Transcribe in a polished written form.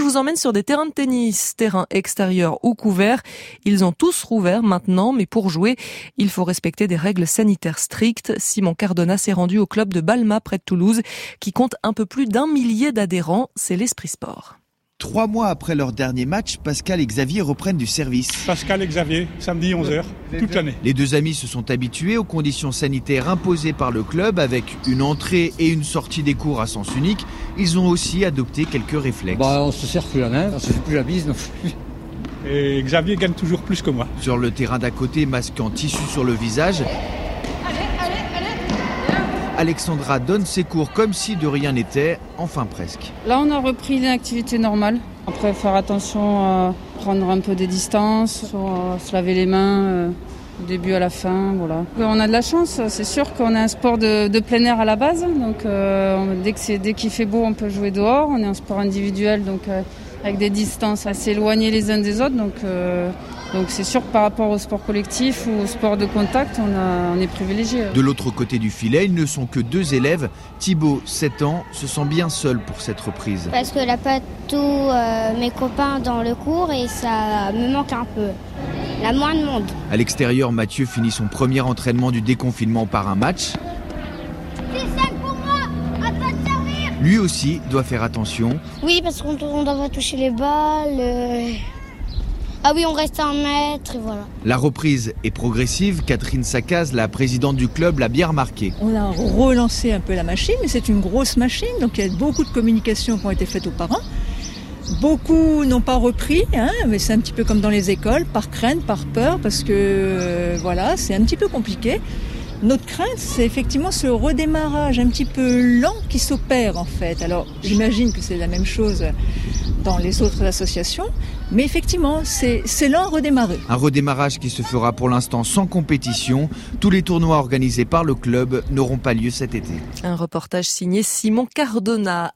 vous emmène sur des terrains de tennis, terrains extérieurs ou couverts. Ils ont tous rouvert maintenant, mais pour jouer, il faut respecter des règles sanitaires strictes. Simon Cardona s'est rendu au club de Balma près de Toulouse, qui compte un peu plus d'1 millier d'adhérents. C'est l'Esprit Sport. 3 mois après leur dernier match, Pascal et Xavier reprennent du service. Pascal et Xavier, samedi 11h, toute l'année. Les deux amis se sont habitués aux conditions sanitaires imposées par le club avec une entrée et une sortie des cours à sens unique. Ils ont aussi adopté quelques réflexes. On se serre plus la main, on se fait plus la bise non plus. Et Xavier gagne toujours plus que moi. Sur le terrain d'à côté, masque en tissu sur le visage. Alexandra donne ses cours comme si de rien n'était, enfin presque. Là, on a repris une activité normale. Après, faire attention à prendre un peu des distances, se laver les mains du début à la fin. Voilà. On a de la chance, c'est sûr qu'on a un sport de plein air à la base. Donc, dès qu'il fait beau, on peut jouer dehors. On est un sport individuel, donc avec des distances assez éloignées les uns des autres. Donc c'est sûr que par rapport au sport collectif ou au sport de contact, on est privilégié. De l'autre côté du filet, ils ne sont que 2 élèves. Thibaut, 7 ans, se sent bien seul pour cette reprise. Parce que là, pas tous mes copains dans le cours et ça me manque un peu. Là, moins de monde. À l'extérieur, Mathieu finit son premier entraînement du déconfinement par un match. Lui aussi doit faire attention. Oui, parce qu'on ne doit pas toucher les balles. Ah oui, on reste à 1 mètre et voilà. La reprise est progressive. Catherine Sacaz, la présidente du club, l'a bien remarqué. On a relancé un peu la machine, mais c'est une grosse machine, donc il y a beaucoup de communications qui ont été faites aux parents. Beaucoup n'ont pas repris, mais c'est un petit peu comme dans les écoles, par crainte, par peur, parce que c'est un petit peu compliqué. Notre crainte, c'est effectivement ce redémarrage un petit peu lent qui s'opère en fait. Alors j'imagine que c'est la même chose dans les autres associations, mais effectivement, c'est lent à redémarrer. Un redémarrage qui se fera pour l'instant sans compétition. Tous les tournois organisés par le club n'auront pas lieu cet été. Un reportage signé Simon Cardona.